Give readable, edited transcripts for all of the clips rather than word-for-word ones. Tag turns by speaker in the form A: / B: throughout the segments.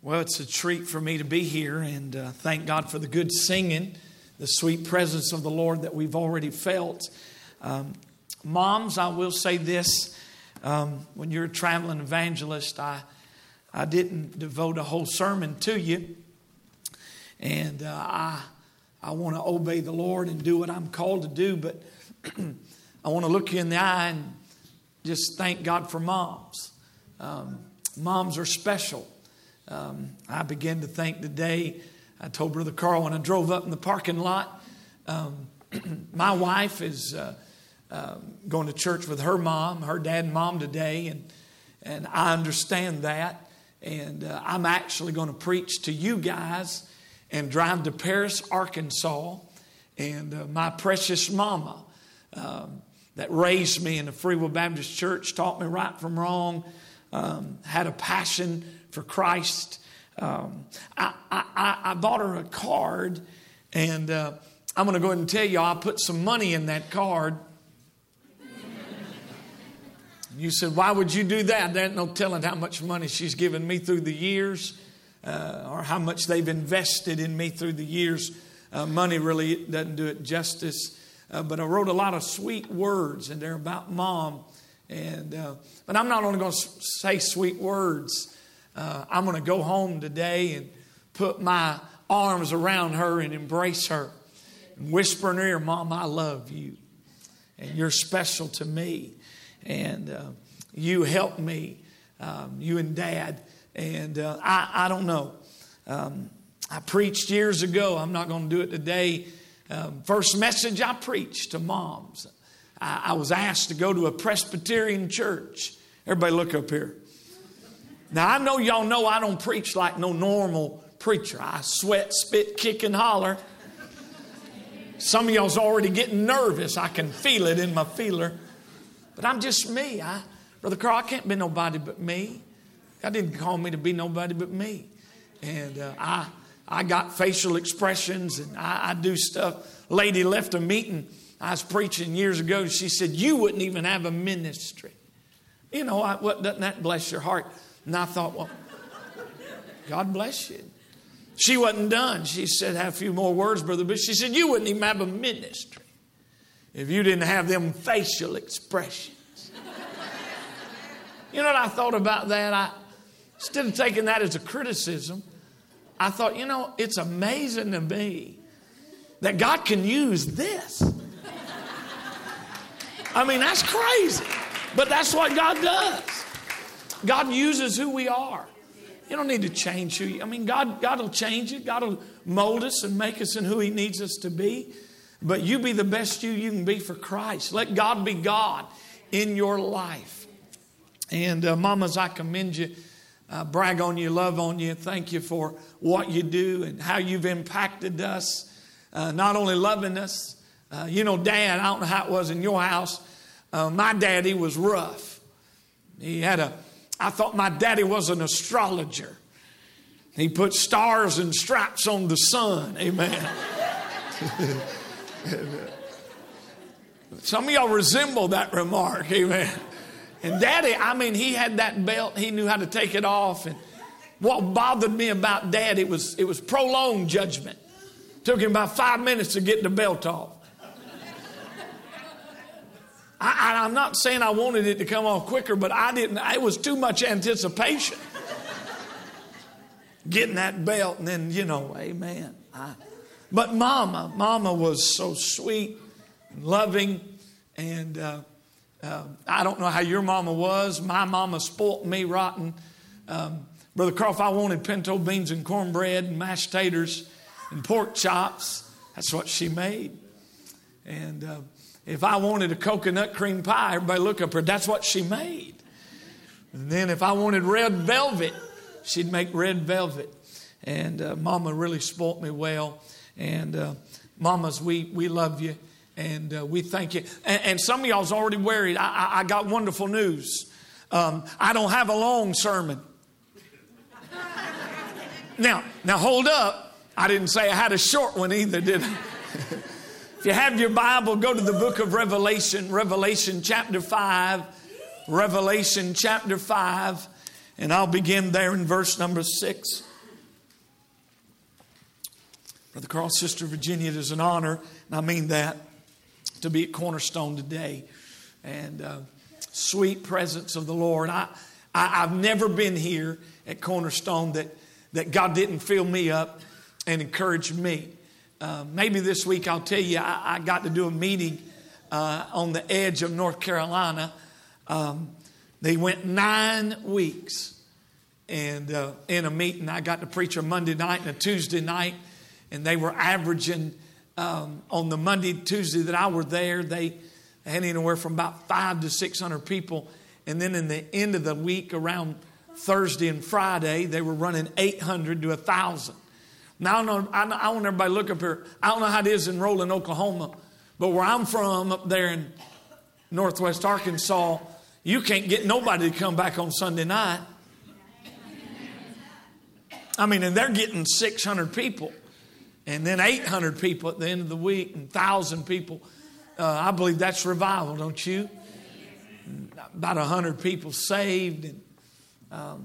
A: Well, it's a treat for me to be here, and thank God for the good singing, the sweet presence of the Lord that we've already felt. Moms, I will say this. When you're a traveling evangelist, I didn't devote a whole sermon to you. And I want to obey the Lord and do what I'm called to do. But I want to look you in the eye and just thank God for moms. Moms are special. I began to think today, I told Brother Carl when I drove up in the parking lot, my wife is going to church with her mom, her dad and mom today, and I understand that. And I'm actually going to preach to you guys and drive to Paris, Arkansas. And my precious mama that raised me in the Free Will Baptist Church, taught me right from wrong, had a passion for Christ. I bought her a card, and I'm going to go ahead and tell you, I put some money in that card. You said, why would you do that? There's no telling how much money she's given me through the years, or how much they've invested in me through the years. Money really doesn't do it justice. But I wrote a lot of sweet words, and they're about Mom. But I'm not only going to say sweet words. I'm going to go home today and put my arms around her and embrace her and whisper in her ear, Mom, I love you. And you're special to me. And you helped me, you and Dad. And I don't know. I preached years ago. I'm not going to do it today. First message I preached to moms. I was asked to go to a Presbyterian church. Everybody look up here. Now, I know y'all know I don't preach like no normal preacher. I sweat, spit, kick, and holler. Some of y'all's already getting nervous. I can feel it in my feeler. But I'm just me. Brother Carl, I can't be nobody but me. God didn't call me to be nobody but me. And I got facial expressions, and I do stuff. A lady left a meeting. I was preaching years ago. She said, you wouldn't even have a ministry. You know, doesn't that bless your heart? And I thought, well, God bless you. She wasn't done. She said, have a few more words, Brother Bush. She said, you wouldn't even have a ministry if you didn't have them facial expressions. You know what I thought about that? Instead of taking that as a criticism, I thought, you know, it's amazing to me that God can use this. I mean, that's crazy. But that's what God does. God uses who we are. You don't need to change who you... I mean, God will change it. God will mold us and make us in who He needs us to be. But you be the best you can be for Christ. Let God be God in your life. And mamas, I commend you. Brag on you, love on you. Thank you for what you do and how you've impacted us. Not only loving us. You know, Dad, I don't know how it was in your house. My daddy was rough. I thought my daddy was an astrologer. He put stars and stripes on the sun. Amen. Some of y'all resemble that remark. Amen. And Daddy, I mean, he had that belt. He knew how to take it off. And what bothered me about Dad, it was prolonged judgment. Took him about 5 minutes to get the belt off. I'm not saying I wanted it to come off quicker, but I didn't. It was too much anticipation. Getting that belt and then, you know, amen. But Mama was so sweet and loving. And I don't know how your mama was. My mama spoilt me rotten. Brother Carl, if I wanted pinto beans and cornbread and mashed taters and pork chops, that's what she made. And if I wanted a coconut cream pie, everybody look up her, that's what she made. And then if I wanted red velvet, she'd make red velvet. And Mama really spoilt me well. And mamas, we love you. And we thank you. And some of y'all's already worried. I got wonderful news. I don't have a long sermon. Now hold up. I didn't say I had a short one either, did I? If you have your Bible, go to the book of Revelation, Revelation chapter 5, Revelation chapter 5, and I'll begin there in verse number 6. Brother Carl, Sister Virginia, it is an honor, and I mean that, to be at Cornerstone today. And sweet presence of the Lord. I've never been here at Cornerstone that God didn't fill me up and encourage me. Maybe this week I'll tell you, I got to do a meeting on the edge of North Carolina. They went 9 weeks. And in a meeting, I got to preach a Monday night and a Tuesday night. And they were averaging, on the Monday, Tuesday that I were there, they had anywhere from about 500 to 600 people. And then in the end of the week, around Thursday and Friday, they were running 800 to 1,000. Now, I want everybody to look up here. I don't know how it is in Roland, Oklahoma. But where I'm from, up there in northwest Arkansas, you can't get nobody to come back on Sunday night. I mean, and they're getting 600 people. And then 800 people at the end of the week, and 1,000 people. I believe that's revival, don't you? About 100 people saved, and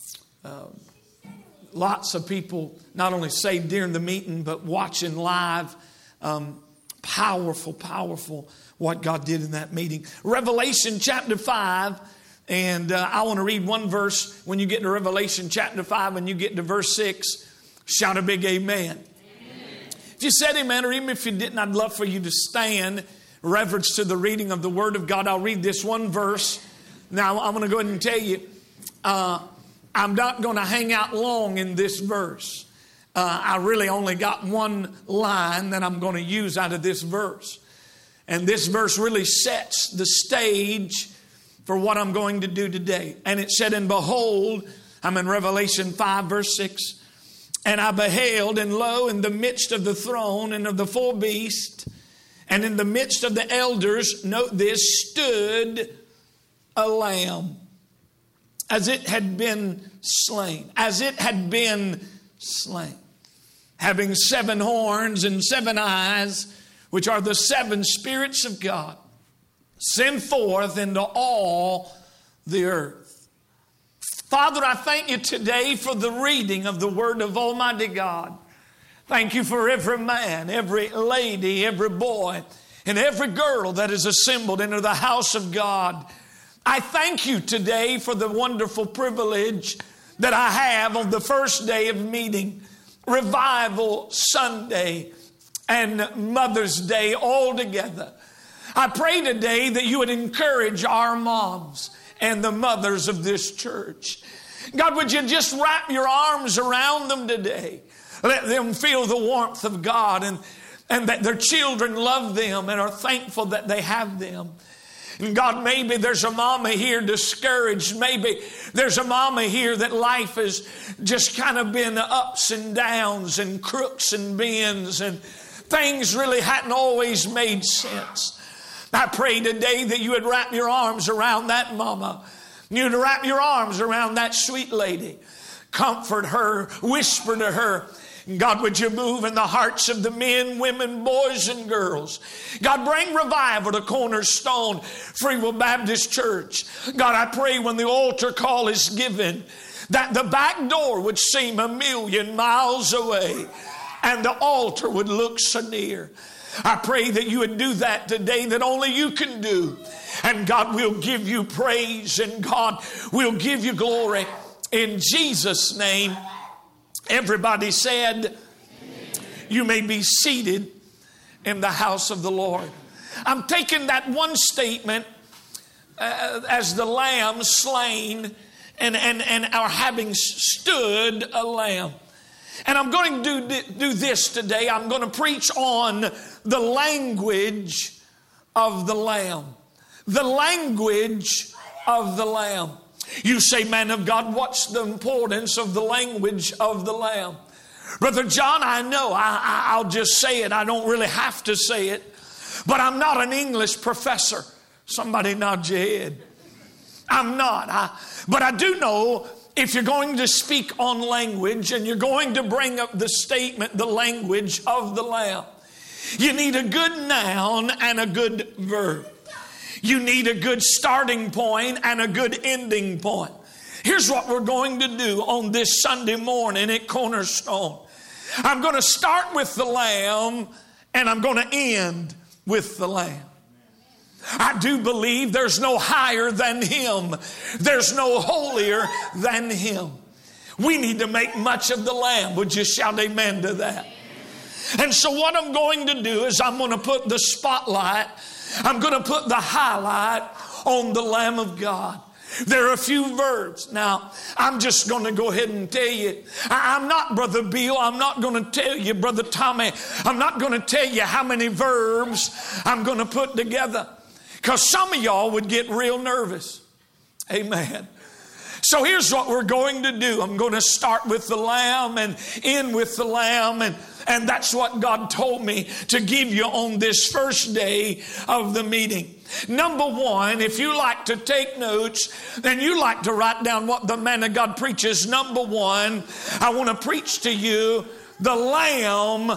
A: lots of people not only saved during the meeting, but watching live. Powerful, powerful what God did in that meeting. Revelation chapter 5, and I want to read one verse. When you get to Revelation chapter 5 and you get to verse 6, shout a big amen. If you said amen, or even if you didn't, I'd love for you to stand, reverence to the reading of the Word of God. I'll read this one verse. Now, I'm going to go ahead and tell you, I'm not going to hang out long in this verse. I really only got one line that I'm going to use out of this verse. And this verse really sets the stage for what I'm going to do today. And it said, and behold, I'm in Revelation 5, verse 6. And I beheld, and lo, in the midst of the throne and of the four beasts, and in the midst of the elders, note this, stood a lamb, as it had been slain, having 7 horns and 7 eyes, which are the 7 spirits of God, sent forth into all the earth. Father, I thank you today for the reading of the Word of Almighty God. Thank you for every man, every lady, every boy, and every girl that is assembled into the house of God. I thank you today for the wonderful privilege that I have on the first day of meeting, Revival Sunday and Mother's Day all together. I pray today that you would encourage our moms and the mothers of this church. God, would you just wrap your arms around them today? Let them feel the warmth of God, and that their children love them and are thankful that they have them. And God, maybe there's a mama here discouraged. Maybe there's a mama here that life has just kind of been ups and downs and crooks and bends, and things really hadn't always made sense. I pray today that you would wrap your arms around that mama. You'd wrap your arms around that sweet lady. Comfort her, whisper to her. God, would you move in the hearts of the men, women, boys, and girls? God, bring revival to Cornerstone Free Will Baptist Church. God, I pray when the altar call is given, that the back door would seem 1,000,000 miles away, and the altar would look so near. I pray that you would do that today, that only you can do. And God, will give you praise, and God, will give you glory. In Jesus' name, everybody said, you may be seated in the house of the Lord. I'm taking that one statement as the lamb slain and our having stood a lamb. And I'm going to do this today. I'm going to preach on the language of the lamb. The language of the lamb. You say, man of God, what's the importance of the language of the lamb? Brother John, I know. I'll just say it. I don't really have to say it. But I'm not an English professor. Somebody nod your head. I'm not. But I do know, if you're going to speak on language and you're going to bring up the statement, the language of the lamb, you need a good noun and a good verb. You need a good starting point and a good ending point. Here's what we're going to do on this Sunday morning at Cornerstone. I'm going to start with the Lamb, and I'm going to end with the Lamb. I do believe there's no higher than Him. There's no holier than Him. We need to make much of the Lamb. Would you shout amen to that? And so what I'm going to do is I'm going to put the spotlight, I'm going to put the highlight on the Lamb of God. There are a few verbs. Now, I'm just going to go ahead and tell you. I'm not Brother Bill. I'm not going to tell you, Brother Tommy. I'm not going to tell you how many verbs I'm going to put together. Because some of y'all would get real nervous. Amen. So here's what we're going to do. I'm going to start with the Lamb and end with the Lamb. And that's what God told me to give you on this first day of the meeting. Number one, if you like to take notes and you like to write down what the man of God preaches, number one, I want to preach to you, the Lamb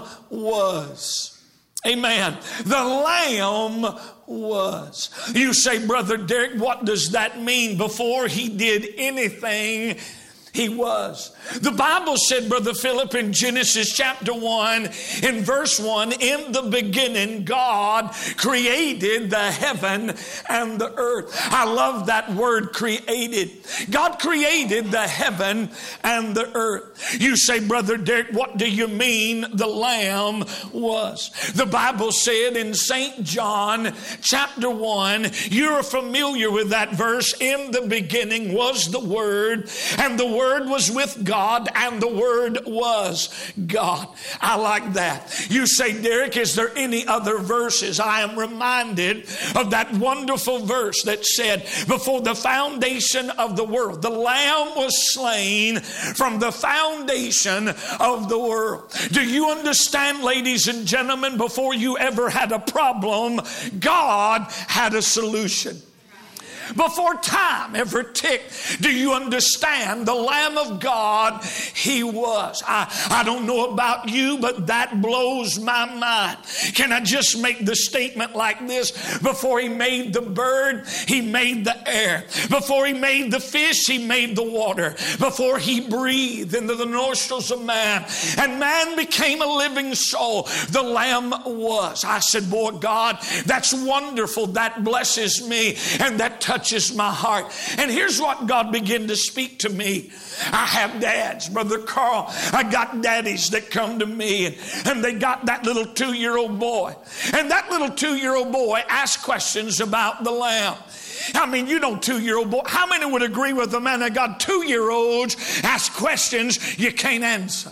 A: was. Amen. The Lamb was. You say, Brother Derek, what does that mean? Before He did anything, He was. The Bible said, Brother Philip, in Genesis chapter 1, in verse 1, in the beginning, God created the heaven and the earth. I love that word, created. God created the heaven and the earth. You say, Brother Derek, what do you mean the Lamb was? The Bible said in St. John chapter 1, you're familiar with that verse, in the beginning was the Word, and the Word was with God, and the Word was God. I like that. You say, Derek, is there any other verses? I am reminded of that wonderful verse that said, before the foundation of the world, the Lamb was slain from the foundation of the world. Do you understand, ladies and gentlemen, before you ever had a problem, God had a solution. Before time ever ticked, do you understand the Lamb of God? He was. I don't know about you, but that blows my mind. Can I just make the statement like this? Before He made the bird, He made the air. Before He made the fish, He made the water. Before He breathed into the nostrils of man, and man became a living soul, the Lamb was. I said, boy, God, that's wonderful. That blesses me, and that touches my heart. And here's what God began to speak to me. I have dads, Brother Carl. I got daddies that come to me, and they got that little 2-year-old boy. And that little 2-year-old boy asked questions about the Lamb. I mean, you know, 2-year-old boy. How many would agree with the man of God? 2-year-olds ask questions you can't answer.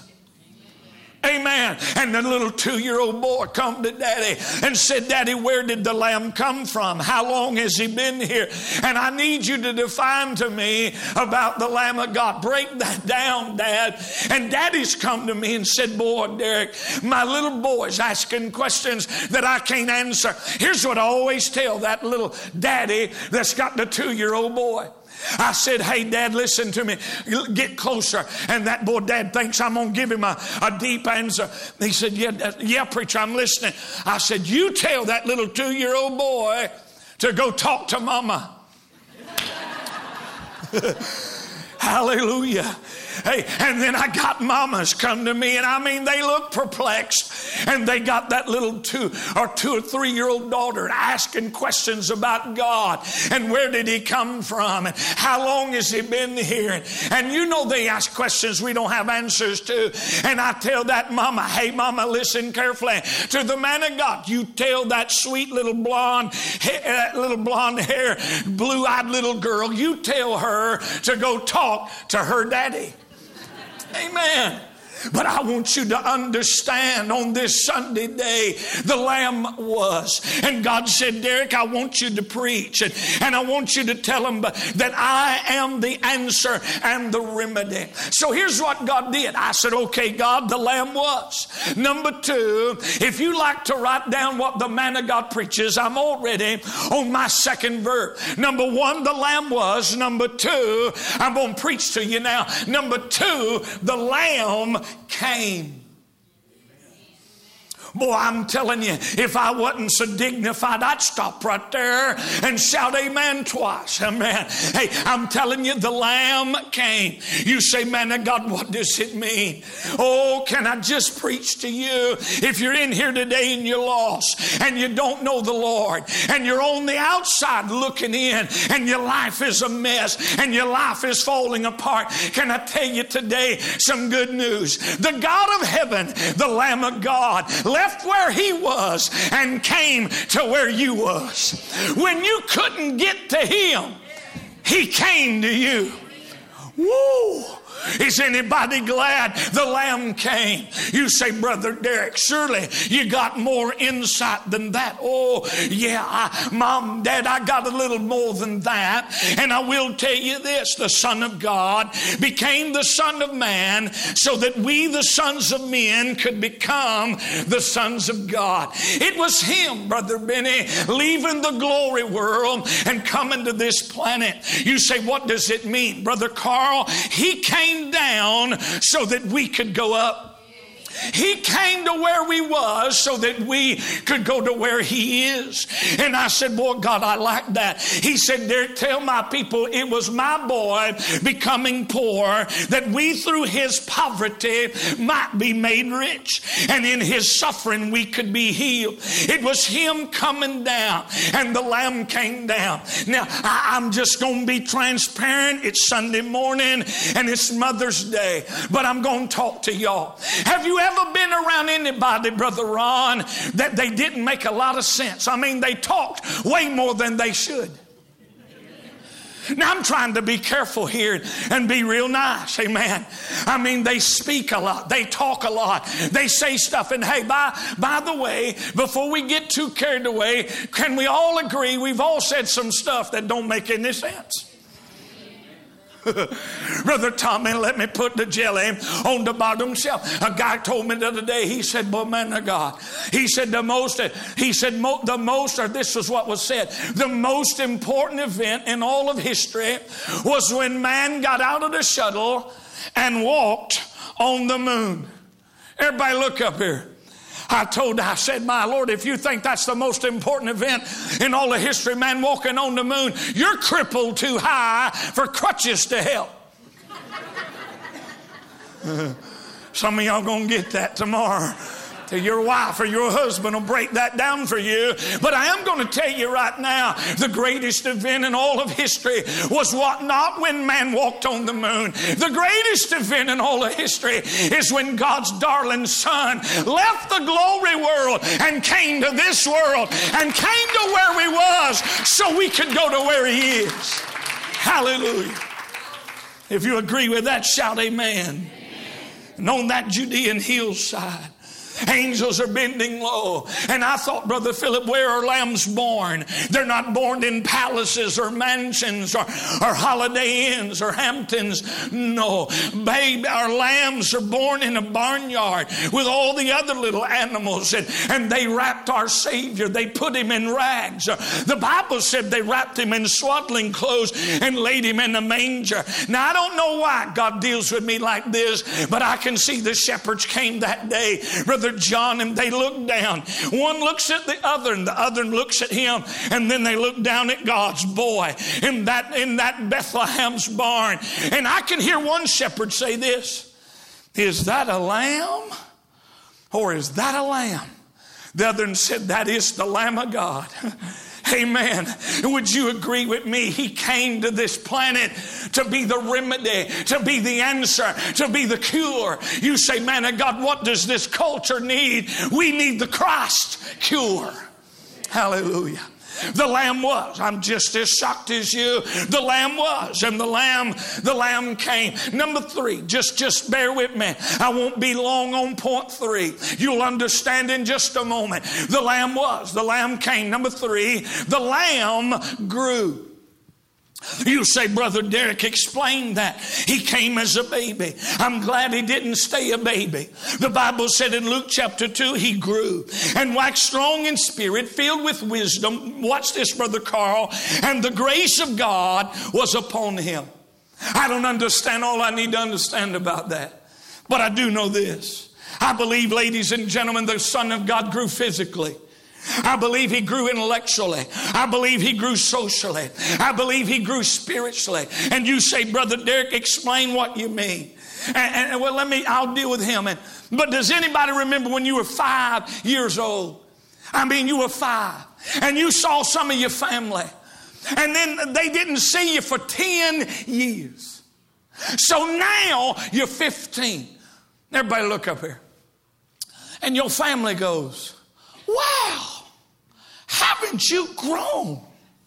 A: Amen. And the little 2-year-old boy come to Daddy and said, Daddy, where did the Lamb come from? How long has He been here? And I need you to define to me about the Lamb of God. Break that down, Dad. And Daddy's come to me and said, boy, Derek, my little boy's asking questions that I can't answer. Here's what I always tell that little daddy that's got the 2-year-old boy. I said, hey, Dad, listen to me. Get closer. And that boy, Dad, thinks I'm going to give him a deep answer. He said, yeah, preacher, I'm listening. I said, you tell that little 2-year-old boy to go talk to Mama. Hallelujah. Hey, and then I got mamas come to me, and I mean, they look perplexed, and they got that little 2 or 3-year-old daughter asking questions about God, and where did He come from, and how long has He been here, and you know, they ask questions we don't have answers to. And I tell that mama, hey, Mama, listen carefully to the man of God. You tell that sweet little blonde hair, blue-eyed little girl, you tell her to go talk to her daddy. Amen. But I want you to understand on this Sunday day, the Lamb was. And God said, Derek, I want you to preach. And I want you to tell them that I am the answer and the remedy. So here's what God did. I said, okay, God, the Lamb was. Number 2, if you like to write down what the man of God preaches, I'm already on my second verse. Number 1, the Lamb was. Number 2, I'm going to preach to you now. Number 2, the Lamb came. Boy, I'm telling you, if I wasn't so dignified, I'd stop right there and shout amen twice. Amen. Hey, I'm telling you, the Lamb came. You say, man of God, what does it mean? Oh, can I just preach to you? If you're in here today and you're lost and you don't know the Lord and you're on the outside looking in and your life is a mess and your life is falling apart, can I tell you today some good news? The God of heaven, the Lamb of God, left where he was and came to where you was. When you couldn't get to him, he came to you. Woo! Is anybody glad the Lamb came? You say, Brother Derek, surely you got more insight than that. Oh, yeah, Mom, Dad, I got a little more than that. And I will tell you this, the Son of God became the Son of Man so that we, the sons of men, could become the sons of God. It was him, Brother Benny, leaving the glory world and coming to this planet. You say, what does it mean? Brother Carl, he came down so that we could go up. He came to where we was so that we could go to where he is. And I said, boy, God, I like that. He said, tell my people it was my boy becoming poor that we through his poverty might be made rich. And in his suffering we could be healed. It was him coming down and the Lamb came down. Now, I'm just going to be transparent. It's Sunday morning and it's Mother's Day, but I'm going to talk to y'all. Have you ever been around anybody, Brother Ron, that they didn't make a lot of sense? I mean, they talked way more than they should. Now, I'm trying to be careful here and be real nice. Amen. I mean, they speak a lot. They talk a lot. They say stuff. And hey, by the way, before we get too carried away, can we all agree we've all said some stuff that don't make any sense? Brother Tommy, let me put the jelly on the bottom shelf. A guy told me the other day, he said, boy, man of God, he said the most, or this was what was said, the most important event in all of history was when man got out of the shuttle and walked on the moon. Everybody look up here. I said, my Lord, if you think that's the most important event in all of history, man walking on the moon, you're crippled too high for crutches to help. Some of y'all gonna get that tomorrow. Your wife or your husband will break that down for you. But I am going to tell you right now, the greatest event in all of history was not when man walked on the moon. The greatest event in all of history is when God's darling Son left the glory world and came to this world and came to where we was so we could go to where he is. Hallelujah. If you agree with that, shout amen. And on that Judean hillside, angels are bending low. And I thought, Brother Philip, where are lambs born? They're not born in palaces or mansions or Holiday Inns or Hamptons. No, babe, our lambs are born in a barnyard with all the other little animals. And they wrapped our Savior. They put him in rags. The Bible said they wrapped him in swaddling clothes and laid him in a manger. Now, I don't know why God deals with me like this, but I can see the shepherds came that day, Brother John, and they looked down. One looks at the other, and the other looks at him, and then they look down at God's boy in that Bethlehem's barn. And I can hear one shepherd say this: is that a lamb, or is that a lamb? The other one said, that is the Lamb of God. Amen. Would you agree with me? He came to this planet to be the remedy, to be the answer, to be the cure. You say, man of God, what does this culture need? We need the Christ cure. Hallelujah. The Lamb was. I'm just as shocked as you. The Lamb was, and the Lamb came. Number 3, just bear with me. I won't be long on point 3. You'll understand in just a moment. The Lamb was. The Lamb came. Number 3, the Lamb grew. You say, Brother Derek, explain that. He came as a baby. I'm glad he didn't stay a baby. The Bible said in Luke chapter 2, he grew and waxed strong in spirit, filled with wisdom. Watch this, Brother Carl. And the grace of God was upon him. I don't understand all I need to understand about that, but I do know this. I believe, ladies and gentlemen, the Son of God grew physically. I believe he grew intellectually. I believe he grew socially. I believe he grew spiritually. And you say, Brother Derek, explain what you mean. And well, I'll deal with him. But does anybody remember when you were 5 years old? I mean, you were 5 and you saw some of your family and then they didn't see you for 10 years. So now you're 15. Everybody look up here. And your family goes, wow, haven't you grown?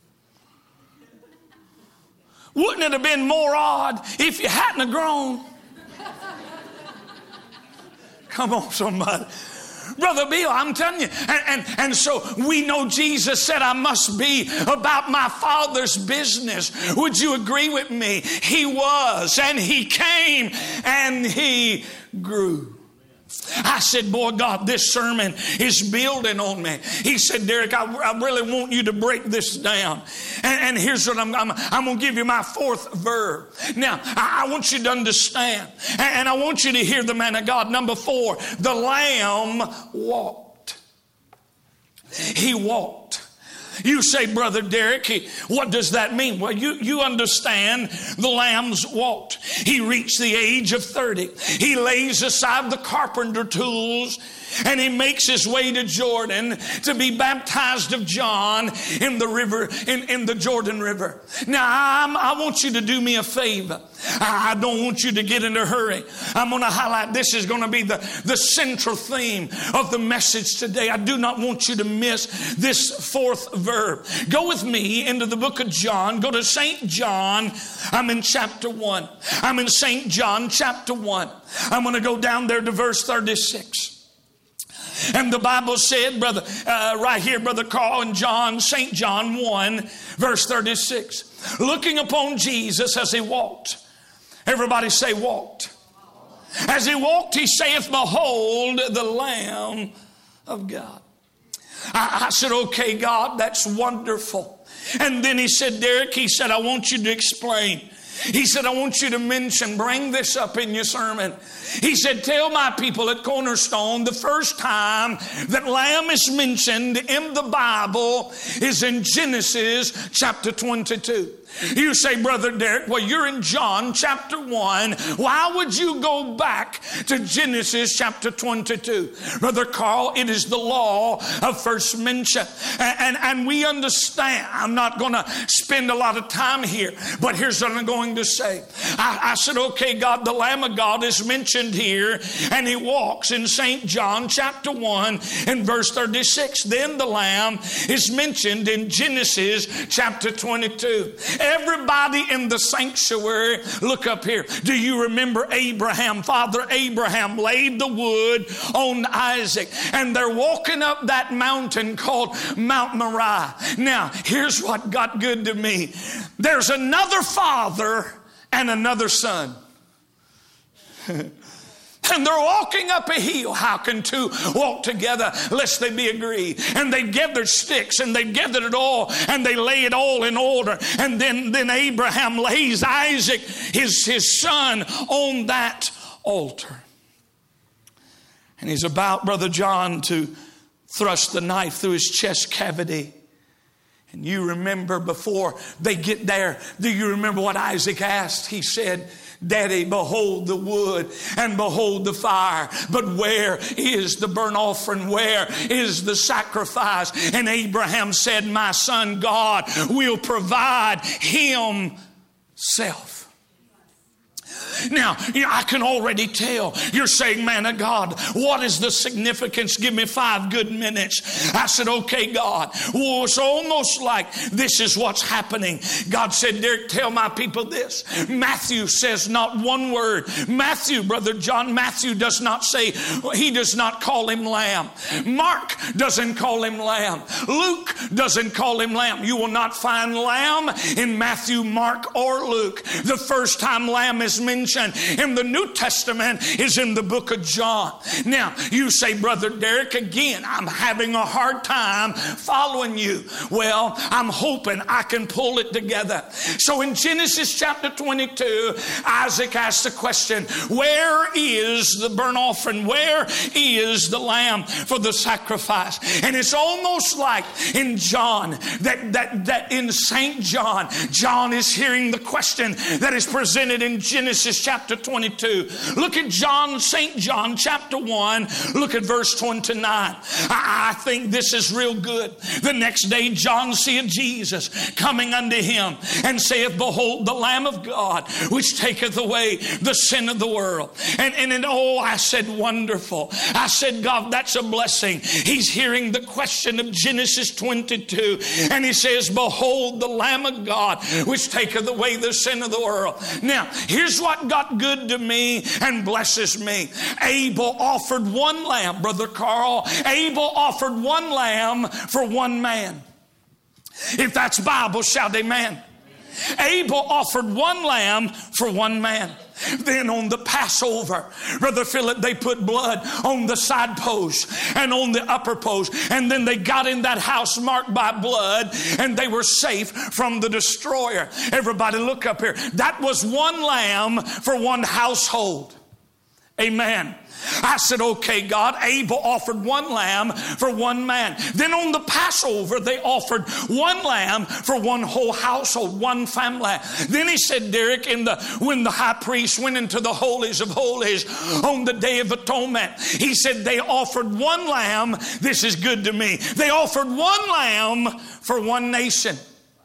A: Wouldn't it have been more odd if you hadn't have grown? Come on, somebody. Brother Bill, I'm telling you. And so we know Jesus said, I must be about my Father's business. Would you agree with me? He was, and he came, and he grew. I said, boy, God, this sermon is building on me. He said, Derek, I really want you to break this down. And here's what I'm going to give you my 4th verb. Now, I want you to understand. And I want you to hear the man of God. Number 4, the Lamb walked. He walked. You say, Brother Derek, what does that mean? Well, you understand the Lamb's walked. He reached the age of 30. He lays aside the carpenter tools and he makes his way to Jordan to be baptized of John in the river, in the Jordan River. Now, I want you to do me a favor. I don't want you to get in a hurry. I'm going to highlight, this is going to be the central theme of the message today. I do not want you to miss this 4th verb. Go with me into the book of John. Go to St. John. I'm in chapter 1. I'm in St. John chapter 1. I'm going to go down there to verse 36. And the Bible said, right here, Brother Carl and John, St. John 1, verse 36. Looking upon Jesus as he walked. Everybody say walked. As he walked, he saith, behold the Lamb of God. I said, okay, God, that's wonderful. And then he said, Derek, he said, I want you to explain. He said, I want you to mention, bring this up in your sermon. He said, tell my people at Cornerstone the first time that lamb is mentioned in the Bible is in Genesis chapter 22. You say, Brother Derek, well, you're in John chapter 1. Why would you go back to Genesis chapter 22? Brother Carl, it is the law of first mention. And we understand. I'm not going to spend a lot of time here, but here's what I'm going to say. I said, okay, God, the Lamb of God is mentioned here, and he walks in St. John chapter 1 and verse 36. Then the Lamb is mentioned in Genesis chapter 22. Everybody in the sanctuary, look up here. Do you remember Abraham? Father Abraham laid the wood on Isaac, and they're walking up that mountain called Mount Moriah. Now, here's what got good to me. There's another father and another son. And they're walking up a hill. How can two walk together lest they be agreed? And they gathered sticks and they gathered it all and they lay it all in order. And then Abraham lays Isaac, his son, on that altar. And he's about, Brother John, to thrust the knife through his chest cavity. And you remember before they get there, do you remember what Isaac asked? He said, Daddy, behold the wood and behold the fire, but where is the burnt offering? Where is the sacrifice? And Abraham said, my son, God will provide himself. Now, I can already tell. You're saying, man of God, what is the significance? Give me 5 good minutes. I said, okay, God. Well, it's almost like this is what's happening. God said, Derek, tell my people this. Matthew says not one word. Matthew, Brother John, Matthew does not say, he does not call him lamb. Mark doesn't call him lamb. Luke doesn't call him lamb. You will not find lamb in Matthew, Mark, or Luke. The first time lamb is mentioned mentioned in the New Testament is in the book of John. Now, you say, Brother Derek, again, I'm having a hard time following you. Well, I'm hoping I can pull it together. So in Genesis chapter 22, Isaac asked the question, where is the burnt offering? Where is the lamb for the sacrifice? And it's almost like in John, that in St. John, John is hearing the question that is presented in Genesis chapter 22. Look at St. John chapter 1, look at verse 29. I think this is real good. The next day John seeth Jesus coming unto him, and saith, behold, the Lamb of God, which taketh away the sin of the world. And I said, wonderful. I said, God, that's a blessing. He's hearing the question of Genesis 22, and he says, behold, the Lamb of God, which taketh away the sin of the world. Now, here's what got good to me and blesses me. Abel offered one lamb, Brother Carl. Abel offered one lamb for one man. If that's Bible, shout amen. Abel offered one lamb for one man. Then on the Passover, Brother Philip, they put blood on the side post and on the upper post. And then they got in that house marked by blood, and they were safe from the destroyer. Everybody look up here. That was one lamb for one household. Amen. I said, okay, God, Abel offered one lamb for one man. Then on the Passover, they offered one lamb for one whole household, one family. Then he said, Derek, when the high priest went into the holies of holies on the Day of Atonement, he said they offered one lamb. This is good to me. They offered one lamb for one nation.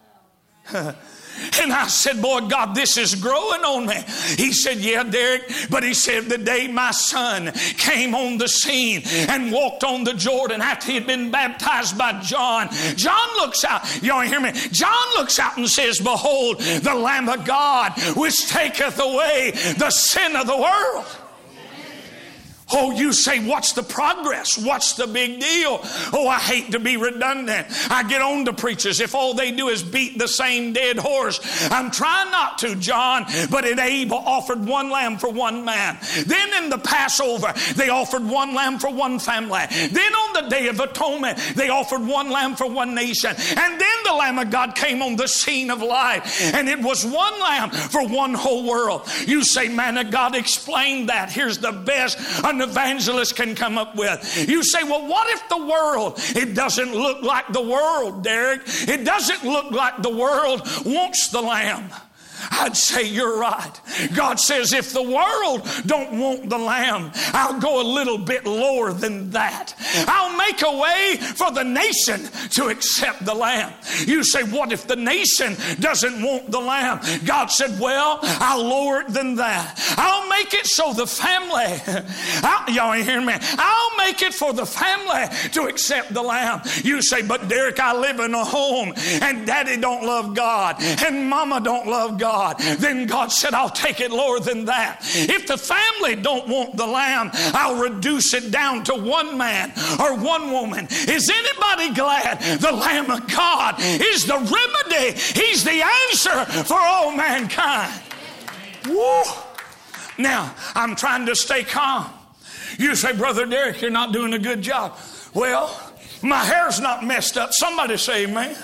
A: And I said, boy, God, this is growing on me. He said, yeah, Derek. But he said, the day my son came on the scene and walked on the Jordan after he had been baptized by John, John looks out. Y'all hear me? John looks out and says, behold, the Lamb of God, which taketh away the sin of the world. Oh, you say, what's the progress? What's the big deal? Oh, I hate to be redundant. I get on to preachers if all they do is beat the same dead horse. I'm trying not to, John, but Abel offered one lamb for one man. Then in the Passover, they offered one lamb for one family. Then on the Day of Atonement, they offered one lamb for one nation. And then the Lamb of God came on the scene of life, and it was one lamb for one whole world. You say, man of God, explain that. Here's the best an evangelist can come up with. You say, well, what if the world, it doesn't look like the world, Derek. It doesn't look like the world wants the lamb. I'd say you're right. God says, if the world don't want the lamb, I'll go a little bit lower than that. I'll make a way for the nation to accept the lamb. You say, what if the nation doesn't want the lamb? God said, well, I'll lower it than that. I'll make it so the family, y'all ain't hearing me, I'll make it for the family to accept the lamb. You say, but Derek, I live in a home and daddy don't love God and mama don't love God. Then God said, I'll take it lower than that. If the family don't want the lamb, I'll reduce it down to one man or one woman. Is anybody glad the Lamb of God is the remedy? He's the answer for all mankind. Woo. Now, I'm trying to stay calm. You say, Brother Derek, you're not doing a good job. Well, my hair's not messed up. Somebody say amen.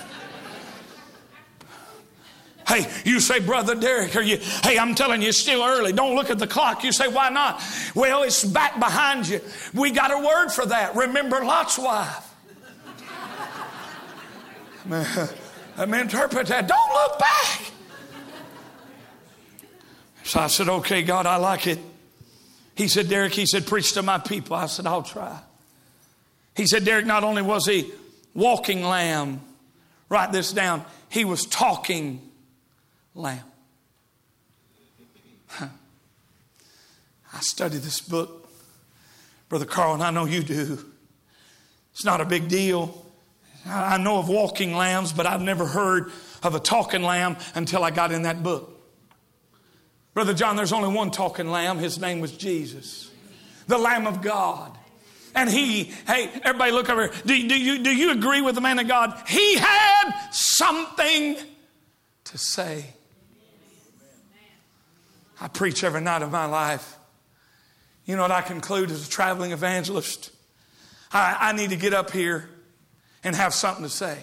A: Hey, you say, Brother Derek, I'm telling you, it's still early. Don't look at the clock. You say, why not? Well, it's back behind you. We got a word for that. Remember Lot's wife. Let me interpret that. Don't look back. So I said, okay, God, I like it. He said, Derek, preach to my people. I said, I'll try. He said, Derek, not only was he walking lamb, write this down, he was talking lamb. I study this book, Brother Carl, and I know you do. It's not a big deal. I know of walking lambs, but I've never heard of a talking lamb until I got in that book. Brother John, there's only one talking lamb. His name was Jesus, the Lamb of God. And hey, everybody look over here. Do you agree with the man of God? He had something to say. I preach every night of my life. You know what I conclude as a traveling evangelist? I need to get up here and have something to say.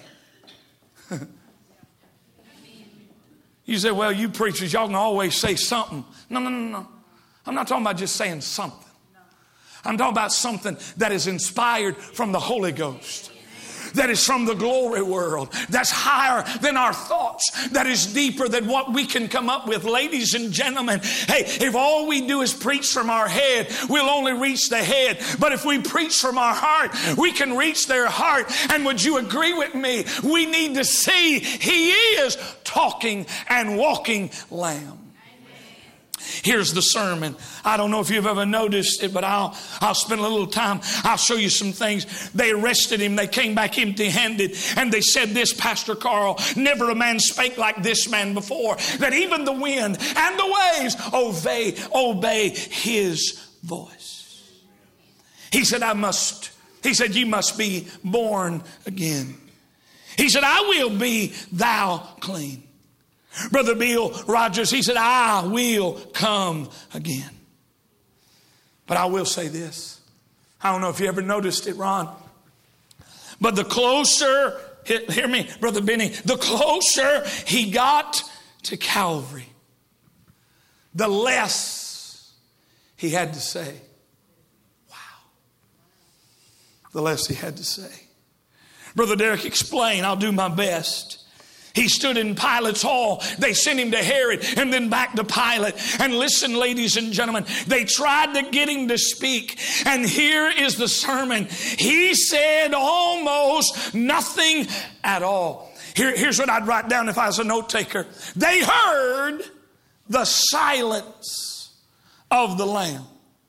A: You say, well, you preachers, y'all can always say something. No. I'm not talking about just saying something. I'm talking about something that is inspired from the Holy Ghost. That is from the glory world. That's higher than our thoughts. That is deeper than what we can come up with. Ladies and gentlemen, hey, if all we do is preach from our head, we'll only reach the head. But if we preach from our heart, we can reach their heart. And would you agree with me? We need to see He is talking and walking Lamb. Here's the sermon. I don't know if you've ever noticed it, but I'll spend a little time. I'll show you some things. They arrested him. They came back empty-handed. And they said this, Pastor Carl, never a man spake like this man before, that even the wind and the waves obey his voice. He said, you must be born again. He said, I will be thou clean. Brother Bill Rogers, he said, I will come again. But I will say this. I don't know if you ever noticed it, Ron. But the closer, hear me, Brother Benny, the closer he got to Calvary, the less he had to say. Wow. The less he had to say. Brother Derek, explain. I'll do my best. He stood in Pilate's hall. They sent him to Herod and then back to Pilate. And listen, ladies and gentlemen, they tried to get him to speak. And here is the sermon. He said almost nothing at all. Here's what I'd write down if I was a note taker. They heard the silence of the Lamb.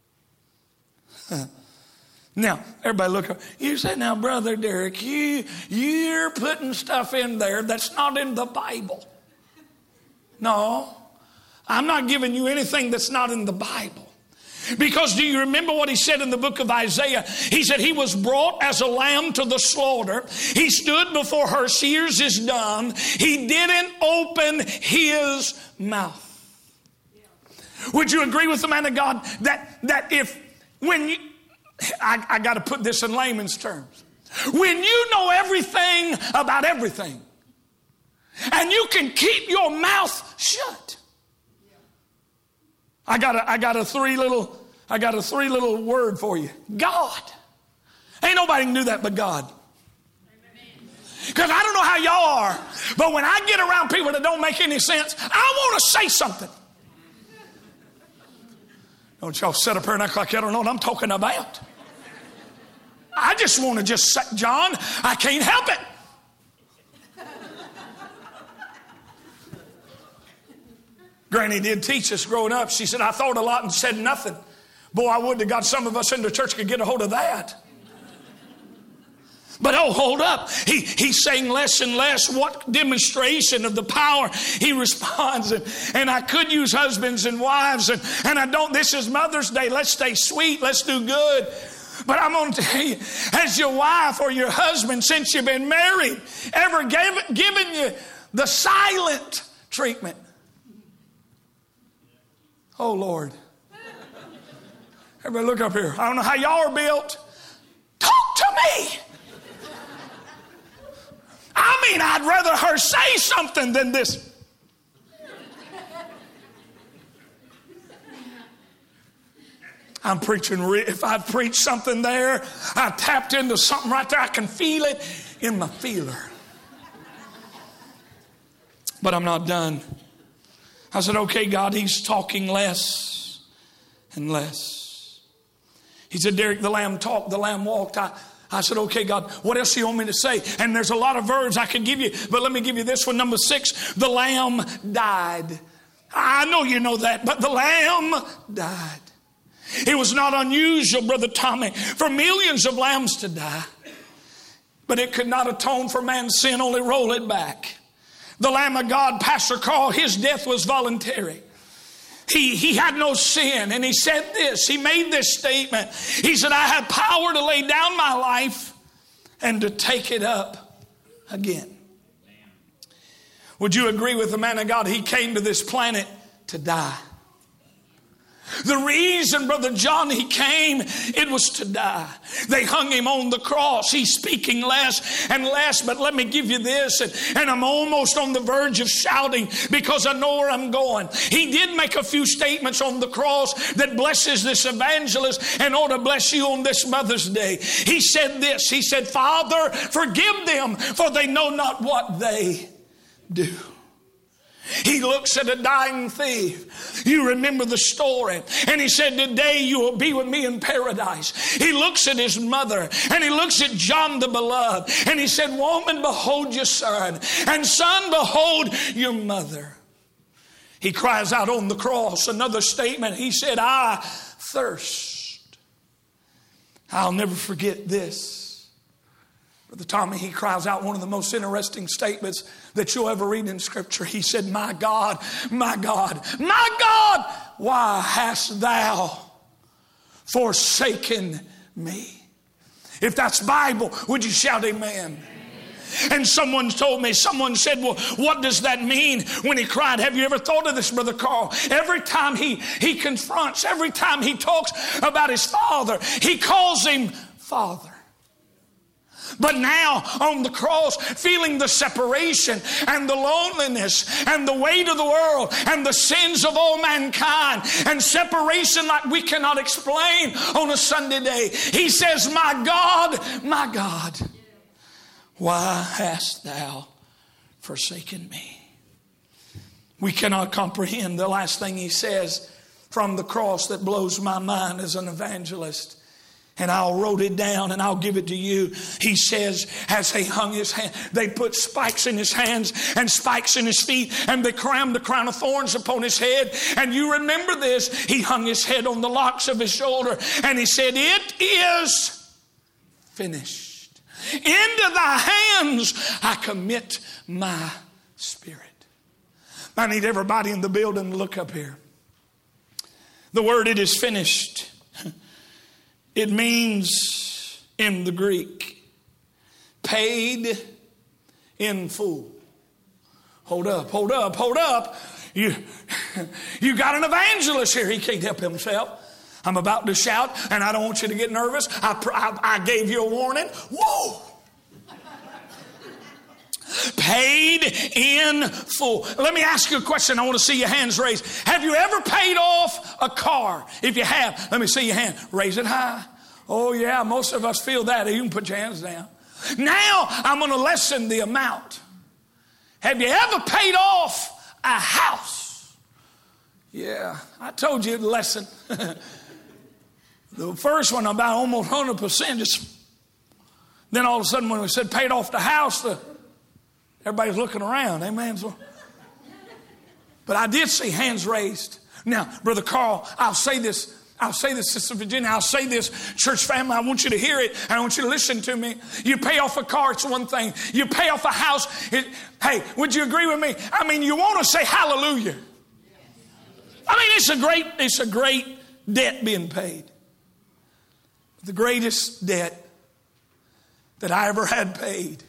A: Now, everybody look up. You say, now, Brother Derek, you're putting stuff in there that's not in the Bible. No, I'm not giving you anything that's not in the Bible. Because do you remember what he said in the book of Isaiah? He said he was brought as a lamb to the slaughter. He stood before her. Shears is done. He didn't open his mouth. Would you agree with the man of God that if when you... I got to put this in layman's terms. When you know everything about everything and you can keep your mouth shut. I got a three little word for you. God. Ain't nobody can do that but God. Because I don't know how y'all are, but when I get around people that don't make any sense, I want to say something. Don't y'all sit up here and act like you don't know what I'm talking about. I just want to say, John, I can't help it. Granny did teach us growing up. She said, I thought a lot and said nothing. Boy, I would have got some of us in the church could get a hold of that. But oh, hold up. He's saying less and less. What demonstration of the power he responds. And I could use husbands and wives. And I don't. This is Mother's Day. Let's stay sweet. Let's do good. But I'm going to tell you, has your wife or your husband, since you've been married, ever given you the silent treatment? Oh, Lord. Everybody look up here. I don't know how y'all are built. Talk to me. I mean, I'd rather her say something than this. I'm preaching. If I preach something there, I tapped into something right there. I can feel it in my feeler. But I'm not done. I said, okay, God, he's talking less and less. He said, Derek, the lamb talked, the lamb walked. I said, okay, God, what else do you want me to say? And there's a lot of verbs I can give you, but let me give you this one. Number 6, the lamb died. I know you know that, but the lamb died. It was not unusual, Brother Tommy, for millions of lambs to die. But it could not atone for man's sin, only roll it back. The Lamb of God, Pastor Carl, his death was voluntary. He had no sin. And he said this. He made this statement. He said, I have power to lay down my life and to take it up again. Would you agree with the man of God? He came to this planet to die. The reason Brother John, he came, it was to die. They hung him on the cross. He's speaking less and less, but let me give you this, and I'm almost on the verge of shouting because I know where I'm going. He did make a few statements on the cross that blesses this evangelist and ought to bless you on this Mother's Day. He said this, he said, Father, forgive them, for they know not what they do. He looks at a dying thief. You remember the story. And he said, today you will be with me in paradise. He looks at his mother and he looks at John the beloved. And he said, woman, behold your son. And son, behold your mother. He cries out on the cross. Another statement. He said, I thirst. I'll never forget this. Brother Tommy, he cries out one of the most interesting statements that you'll ever read in Scripture. He said, my God, my God, my God, why hast thou forsaken me? If that's Bible, would you shout amen? And someone told me, someone said, well, what does that mean when he cried? Have you ever thought of this, Brother Carl? Every time he confronts, every time he talks about his father, he calls him Father. But now on the cross, feeling the separation and the loneliness and the weight of the world and the sins of all mankind and separation like we cannot explain on a Sunday day, he says, my God, why hast thou forsaken me? We cannot comprehend the last thing he says from the cross that blows my mind as an evangelist. And I wrote it down and I'll give it to you. He says, as they hung his hand, they put spikes in his hands and spikes in his feet, and they crammed a crown of thorns upon his head. And you remember this. He hung his head on the locks of his shoulder and he said, it is finished. Into thy hands I commit my spirit. I need everybody in the building to look up here. The word it is finished, it means in the Greek, paid in full. Hold up. You got an evangelist here. He can't help himself. I'm about to shout, and I don't want you to get nervous. I gave you a warning. Whoa! Paid in full. Let me ask you a question. I want to see your hands raised. Have you ever paid off a car? If you have, let me see your hand. Raise it high. Oh yeah, most of us feel that. You can put your hands down. Now I'm going to lessen the amount. Have you ever paid off a house? Yeah, I told you it'd lessen. The first one about almost 100%. Then all of a sudden when we said paid off the house, everybody's looking around. Amen. But I did see hands raised. Now, Brother Carl, I'll say this, Sister Virginia, I'll say this, church family, I want you to hear it, and I want you to listen to me. You pay off a car, it's one thing. You pay off a house, hey, would you agree with me? I mean, you want to say hallelujah. I mean, it's a great debt being paid. The greatest debt that I ever had paid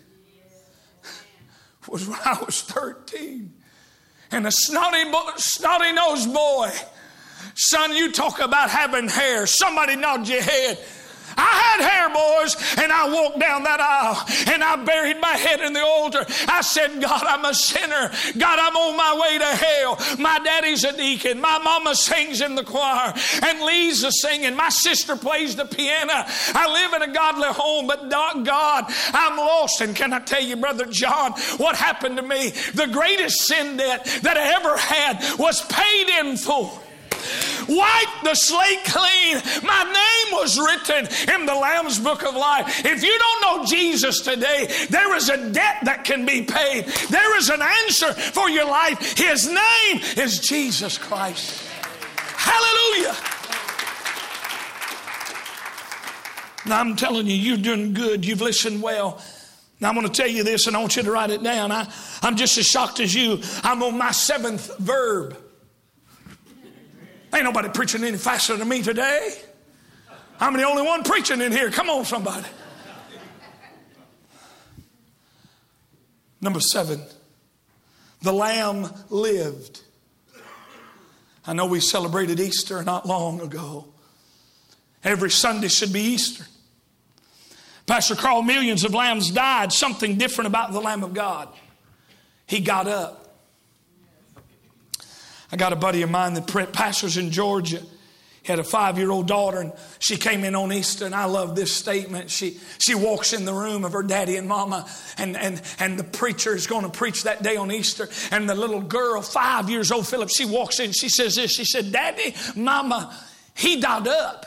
A: was when I was 13. And a snotty-nosed boy, son, you talk about having hair. Somebody nod your head. I had hair, boys, and I walked down that aisle, and I buried my head in the altar. I said, God, I'm a sinner. God, I'm on my way to hell. My daddy's a deacon. My mama sings in the choir, and Lee's a singing. My sister plays the piano. I live in a godly home, but God, I'm lost. And can I tell you, Brother John, what happened to me? The greatest sin debt that I ever had was paid in full. Wiped the slate clean. My name was written in the Lamb's Book of Life. If you don't know Jesus today, there is a debt that can be paid. There is an answer for your life. His name is Jesus Christ. Hallelujah. Now I'm telling you, you're doing good. You've listened well. Now I'm going to tell you this, and I want you to write it down. I'm just as shocked as you. I'm on my 7th verb. Ain't nobody preaching any faster than me today. I'm the only one preaching in here. Come on, somebody. Number 7. The Lamb lived. I know we celebrated Easter not long ago. Every Sunday should be Easter. Pastor Carl, millions of lambs died. Something different about the Lamb of God. He got up. I got a buddy of mine that pastors in Georgia. He had a 5-year-old daughter, and she came in on Easter, and I love this statement. She walks in the room of her daddy and mama, and the preacher is going to preach that day on Easter, and the little girl, 5 years old, Philip, she walks in, she says this, she said, "Daddy, mama, he died up."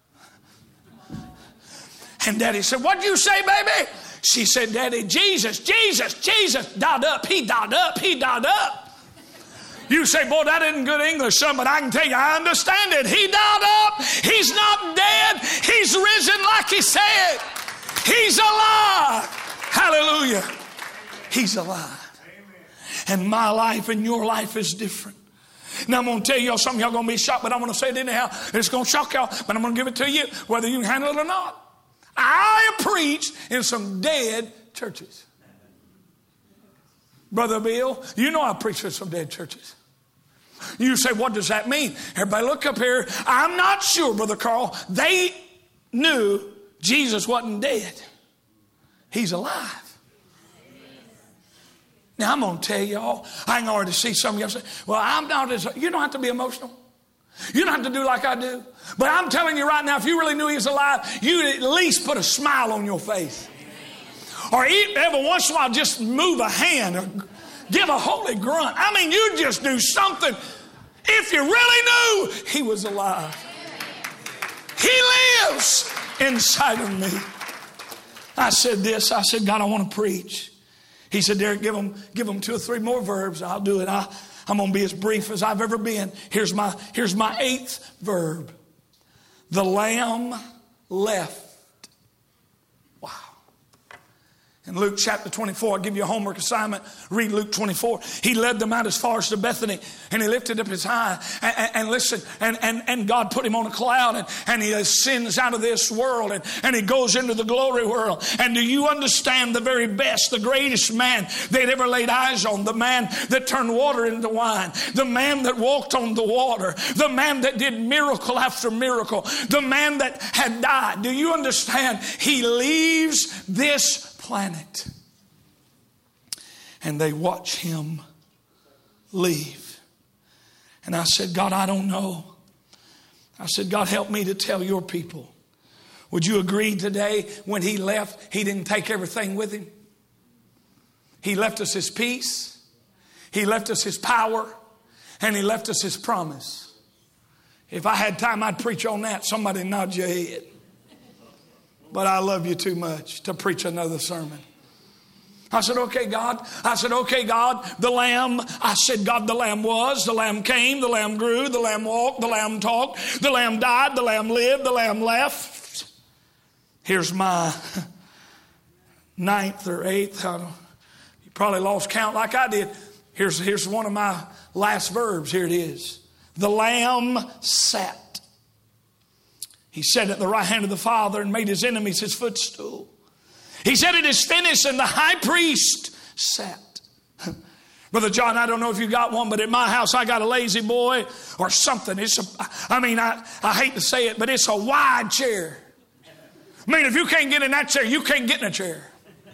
A: And daddy said, "What'd you say, baby?" She said, "Daddy, Jesus died up. He died up. He died up." You say, "Boy, that isn't good English, son," but I can tell you, I understand it. He died up. He's not dead. He's risen like he said. He's alive. Hallelujah. He's alive. And my life and your life is different. Now I'm going to tell y'all something. Y'all going to be shocked, but I'm going to say it anyhow. It's going to shock y'all, but I'm going to give it to you, whether you can handle it or not. I have preached in some dead churches. Brother Bill, you know I preached in some dead churches. You say, "What does that mean?" Everybody look up here. I'm not sure, Brother Carl. They knew Jesus wasn't dead. He's alive. Now I'm going to tell y'all, I can already see some of y'all say, "Well, I'm not as..." You don't have to be emotional. You don't have to do like I do. But I'm telling you right now, if you really knew he was alive, you'd at least put a smile on your face. Or every once in a while, just move a hand or give a holy grunt. I mean, you just do something if you really knew he was alive. He lives inside of me. I said this. I said, "God, I want to preach." He said, "Derek, give them 2 or 3 more verbs. I'll do it. I'm going to be as brief as I've ever been." Here's my 8th verb. The Lamb left. Wow. In Luke chapter 24, I'll give you a homework assignment. Read Luke 24. He led them out as far as to Bethany, and he lifted up his eye and listen, and God put him on a cloud, and he ascends out of this world, and he goes into the glory world. And do you understand the very best, the greatest man they'd ever laid eyes on, the man that turned water into wine, the man that walked on the water, the man that did miracle after miracle, the man that had died? Do you understand? He leaves this planet, and they watch him leave. And I said, "God, I don't know." I said, "God, help me to tell your people." Would you agree today, when he left, he didn't take everything with him? He left us his peace, he left us his power, and he left us his promise. If I had time, I'd preach on that. Somebody nod your head. But I love you too much to preach another sermon. I said, "Okay, God." I said, "Okay, God, the Lamb." I said, "God, the Lamb was, the Lamb came, the Lamb grew, the Lamb walked, the Lamb talked, the Lamb died, the Lamb lived, the Lamb left." Here's my 9th or 8th. You probably lost count like I did. Here's one of my last verbs. Here it is. The Lamb sat. He sat at the right hand of the Father and made his enemies his footstool. He said, "It is finished," and the high priest sat. Brother John, I don't know if you got one, but at my house I got a lazy boy or something. I hate to say it, but it's a wide chair. I mean, if you can't get in that chair, you can't get in a chair.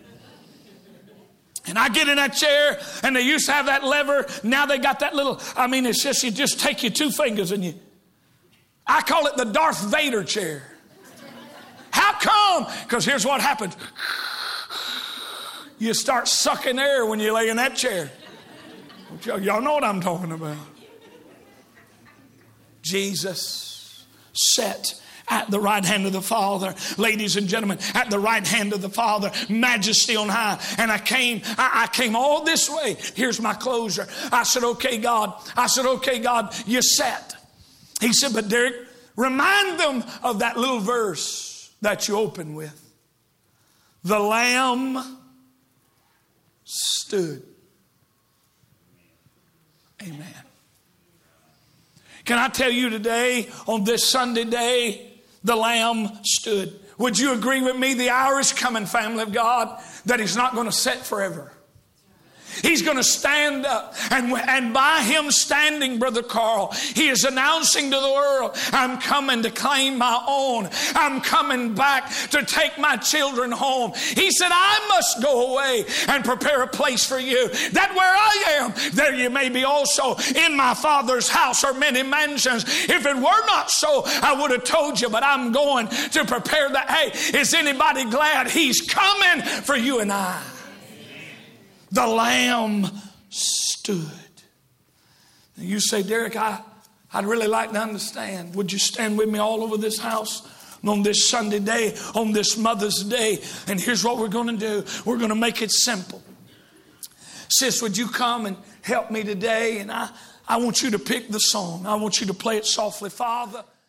A: And I get in that chair, and they used to have that lever. Now they got that little, it's just, you just take your 2 fingers and I call it the Darth Vader chair. How come? Because here's what happens. You start sucking air when you lay in that chair. Y'all know what I'm talking about. Jesus sat at the right hand of the Father. Ladies and gentlemen, at the right hand of the Father, majesty on high. And I came all this way. Here's my closure. I said, "Okay, God." I said, "Okay, God, you sat." He said, "But Derek, remind them of that little verse that you opened with. The Lamb stood." Amen. Can I tell you today, on this Sunday day, the Lamb stood. Would you agree with me? The hour is coming, family of God, that he's not going to sit forever. He's going to stand up. And by him standing, Brother Carl, he is announcing to the world, I'm coming to claim my own. I'm coming back to take my children home. He said, I must go away and prepare a place for you, that where I am, there you may be also. In my Father's house are many mansions. If it were not so, I would have told you, but I'm going to prepare that. Hey, is anybody glad he's coming for you and I? The Lamb stood. And you say, Derek, I'd really like to understand. Would you stand with me all over this house on this Sunday day, on this Mother's Day? And here's what we're going to do. We're going to make it simple. Sis, would you come and help me today? And I want you to pick the song. I want you to play it softly. Father.